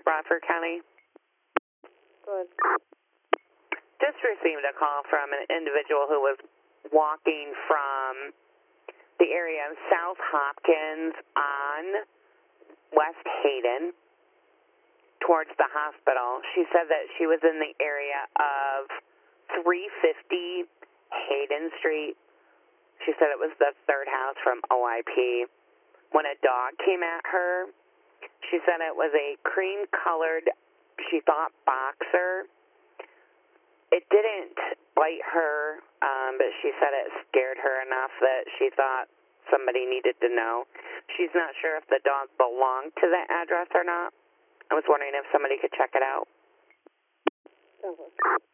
Fire, Bradford County. Good. Just received a call from an individual who was walking from the area of South Hopkins on West Hayden towards the hospital. She said that she was in the area of 350 Hayden Street. She said it was the third house from OIP. When a dog came at her, she said it was a cream-colored, she thought, boxer. It didn't bite her, but she said it scared her enough that she thought somebody needed to know. She's not sure if the dog belonged to the address or not. I was wondering if somebody could check it out. Okay.